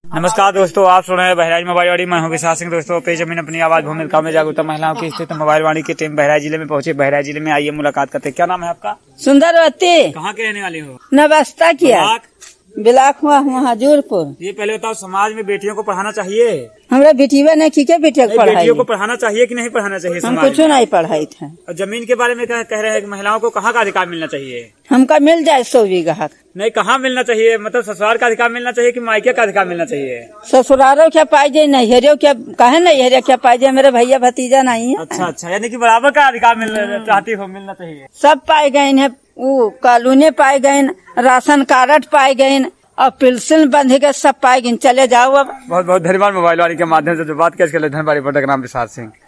नमस्कार दोस्तों, आप सुन रहे हैं बहराइच मोबाइल वाणी। मैं हूं विशाल सिंह। दोस्तों पे जमीन अपनी आवाज भूमि काम में जागरूकता महिलाओं की स्थिति मोबाइल वाणी की टीम बहराइच जिले में पहुंची। बहराइच जिले में आइए मुलाकात करते हैं। क्या नाम है आपका? सुंदरवती। कहाँ के रहने वाली हो? नवस्था किया बिलाक हुआ हजूरपुर। ये पहले बताओ, समाज में बेटियों को पढ़ाना चाहिए? हमरा बेटिया ने की बेटिया को पढ़ाई? बेटियों को पढ़ाना चाहिए कि नहीं पढ़ाना चाहिए? हम कुछ नहीं पढ़ाई थे। और जमीन के बारे में कह रहे हैं कि महिलाओं को कहाँ का अधिकार मिलना चाहिए? हमका मिल जाए 100 बीघा। नहीं, कहाँ मिलना चाहिए? मतलब ससुराल का अधिकार मिलना चाहिए कि मायके का अधिकार मिलना चाहिए? ससुरालों क्या पाई जाए, नैहरियों क्या कहे, नैहरिया क्या पाई जाए। मेरे भैया भतीजा नहीं है। अच्छा, यानी कि बराबर का अधिकार मिलना चाहिए। सब पाए गए हैं, वो कॉलोनी पाए गए, राशन कार्ड पाए गए और पेंशन बंध के सब पाए गए। चले जाओ अब। बहुत बहुत धन्यवाद मोबाइल वाणी के माध्यम से जो बात किया। इसके लिए धन्यवाद। रिपोर्टर का नाम विशाल सिंह।